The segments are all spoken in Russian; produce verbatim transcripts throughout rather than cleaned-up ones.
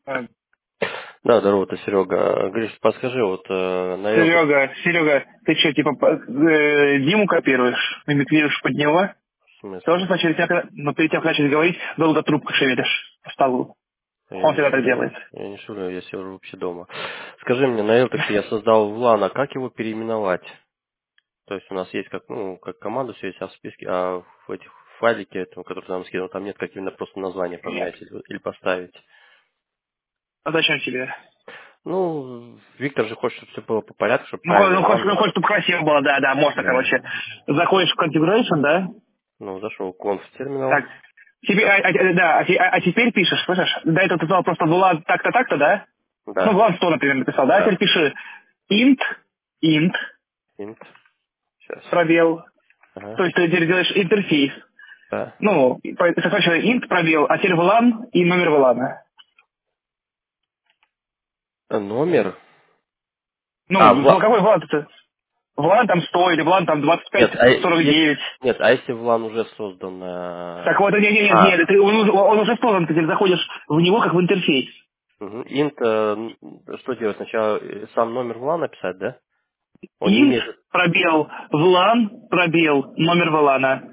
А, Да, здорово, это Серега. Гриш, подскажи, вот э, на Элтекс, Серега, Серега, ты что, типа, по- э, Диму копируешь, мимикрируешь под него? в Тоже смысле? сначала тебя, но перед тем, как начать говорить, долго трубку шевелишь по столу. Я Он не всегда так шулю, делает. я не шулю, я сижу вообще дома. Скажи мне, на Элтексе я создал Влана, как его переименовать? То есть у нас есть как, ну, как команда, все есть, а в списке, а в этих файлике, этом, который ты нам скинул, там нет, как именно просто название поменять или, или поставить. А зачем тебе? Ну, Виктор же хочет, чтобы все было по порядку, чтобы Ну, хо- правильно ну, хочешь, Влан. ну, хочешь, чтобы красиво было, да, да, можно, Да. короче. Заходишь в configuration, да? Ну, зашел конф терминал. Так, тебе, а, а, да, а, те- а- а теперь пишешь, слышишь? До этого ты знал просто Влад так-то, так-то, да? Ну, Да, Влад сто, например, написал, да? А теперь да. пиши int, int, Int. Сейчас. пробел. Ага. То есть ты теперь делаешь интерфейс. Да. Ну, и по- сначала int пробел, а теперь влан и номер влана. А номер? Ну, А, ну, Вла... какой влан это? Влан там сто или влан там двадцать пять Нет, а сорок если... девять. Нет, а если Влан уже создан... Так э, вот, нет, нет, нет, А, нет, ты- он, уже- он уже создан, ты теперь заходишь в него как в интерфейс. угу. Int, э, н- что делать? Сначала э, сам номер Влана написать, да? Он не Int имеет... пробел влан пробел номер влана.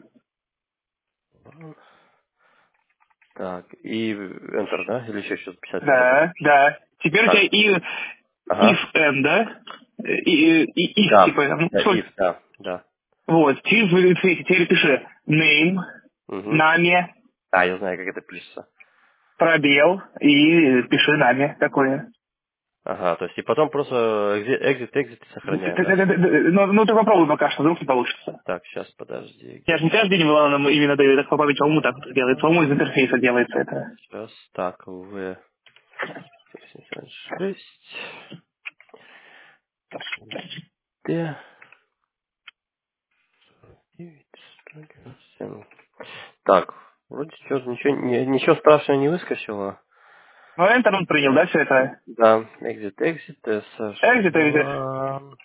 Так, и Enter, да? Или еще что-то писать надо? Да, да. Теперь у тебя Так, и if ага. n, да? И, и if, Да, типа, ну, да, что- if, да, да. вот, через в интерфейсе теперь пиши name, Угу. нами, Да, я знаю, как это пишется. пробел и пиши нами такое. Ага, то есть и потом просто exit, exit, exit Ты- ты- сохраняем, ты- да? ты- ты- Ну, ну, ты попробуй пока что, вдруг не получится. Так, сейчас, подожди, Я же exit. не каждый день Виланом именно даю, так по памяти Алму так вот делает. По-моему, из интерфейса делается это. Сейчас, так, в семьдесят шесть, Д, девять, сто семь. Так, вроде что, ничего, не- ничего страшного не выскочило. Ну, Enter он принял, да, все это? Да, exit, exit, эс эш Exit, exit. два.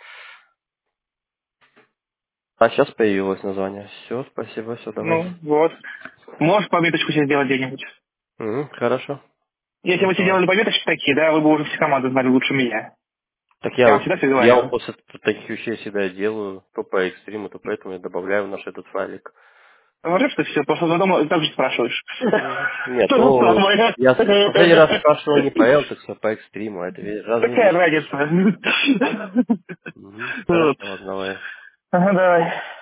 А сейчас появилось название. Все, спасибо, все, давай. Ну, вот. Можешь пометочку себе сделать где-нибудь? Мгм, хорошо. Если Ну, вы себе давай. делали пометочки такие, да, вы бы уже все команды знали лучше меня. Так я Я вам вот, всегда все я вот говорю. после таких вещей всегда делаю, то по экстриму, то поэтому я добавляю в наш этот файлик. Можешь, что все, просто дома так же спрашиваешь. М, Нет, То же ну, самое. я с- последний раз спрашивал не по Элтексу, а по экстриму, а это ведь разные Какая вещи совершенно. разница? Мгм, Вот. хорошо, ладно, давай. Ага, давай.